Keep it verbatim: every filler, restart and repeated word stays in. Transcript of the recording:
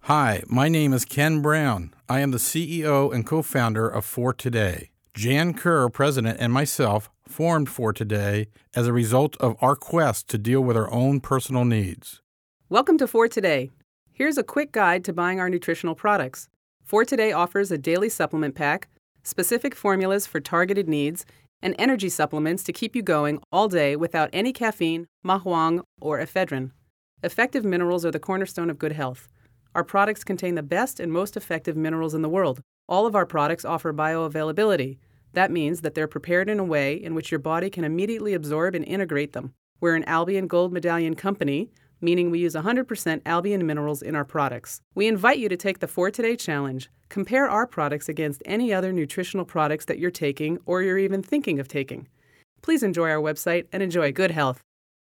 Hi, my name is Ken Brown. I am the C E O and co-founder of For Today. Jan Kerr, president, and myself formed For Today as a result of our quest to deal with our own personal needs. Welcome to For Today. Here's a quick guide to buying our nutritional products. For Today offers a daily supplement pack, specific formulas for targeted needs, and energy supplements to keep you going all day without any caffeine, mahuang, or ephedrine. Effective minerals are the cornerstone of good health. Our products contain the best and most effective minerals in the world. All of our products offer bioavailability. That means that they're prepared in a way in which your body can immediately absorb and integrate them. We're an Albion Gold Medallion company, meaning we use one hundred percent Albion minerals in our products. We invite you to take the For Today challenge. Compare our products against any other nutritional products that you're taking or you're even thinking of taking. Please enjoy our website and enjoy good health.